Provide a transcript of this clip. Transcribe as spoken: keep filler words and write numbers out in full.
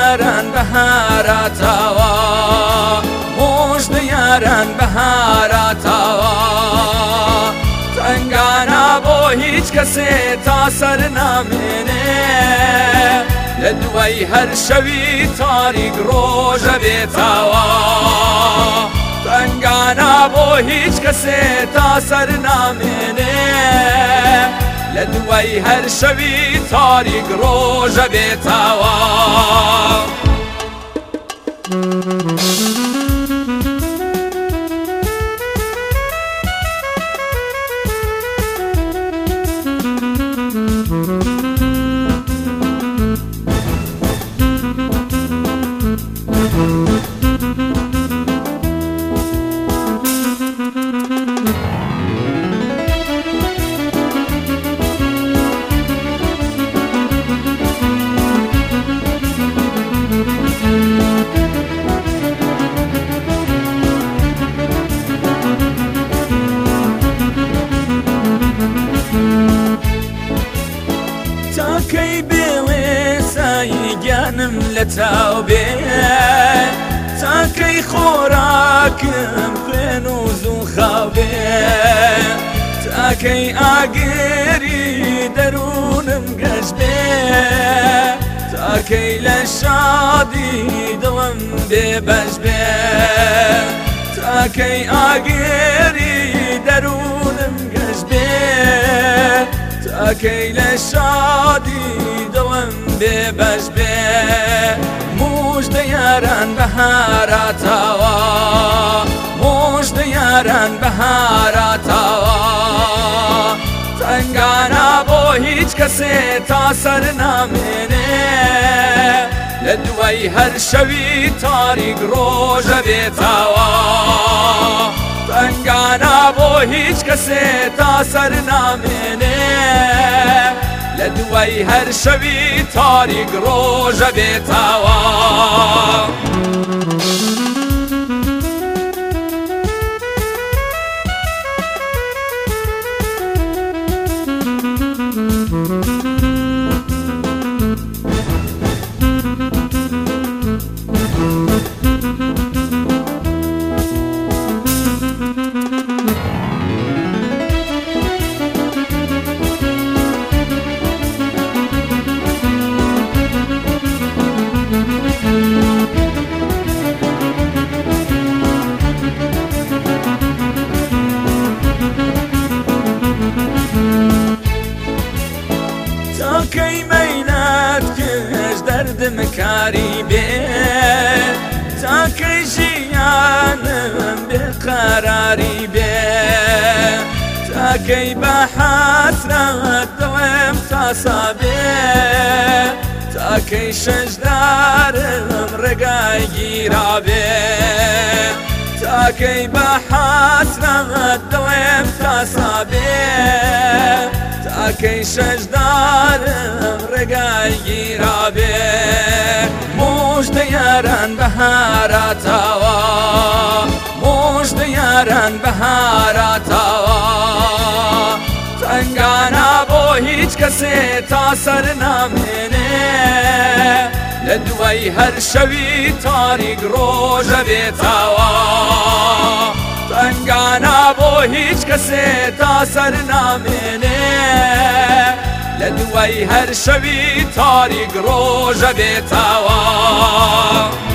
یاران بەهاراتەوە مژدە یاران بەهاراتەوە تنگانە بۆ هیچ کەسێ تا سەر نامێنێ لە دوای هەر شەوی تاریک ڕۆژە بێتەوە تنگانە بۆ هیچ کەسێ تا سەر نامێنێ لە دوای هەر شەوی تاریک ڕۆژە بێتەوە تاکەی بێڵێ سایی گیانم لە تاو بێ تاکەی خۆراکم خوێن و زوو خاو بێ تاکەی ئاگری دەروونم گەش بێ تاکەی لە شادی دڵم بێبەش بێ تاکەی ئاگری دەروونم گەش بێ تاکەی لە شادی دڵم بێبەش بێ مژدە یاران بەهاراتەوە مژدە یاران بەهاراتەوە تنگانە بۆ هیچ کەسێ تا سەر نامێنێ لە دوای هەر شەوی تاریک ڕۆژە بێتەوە تنگانە بۆ هیچ کەسێ تا سەر نامێنێ لە دوای هەر شەوی تاریک ڕۆژە بێتەوە تاکەی مەینات کەش دەردم کاری بێ تاکەی ژیانم بێقەراری بێ تاکەی بە حەسرەت دڵم تاسا بێ تاکەی شەجدارم ڕێگای گیرا بێ تاکەی بە حەسرەت دڵم تاسا بێ تاکەی شەجدارم ڕێگای گیرا بێ مژدە یاران بەهاراتەوە مژدە یاران بەهاراتەوە تنگانە بۆ هیچ کەسێ تا سەر نامێنێ لە دوای هەر شەوی تاریک ڕۆژە بێتەوە تنگانە بۆ هیچ کەسێ تا سەر نامێنێ لە دوای هەر شەوی تاریک ڕۆژە بێتەوە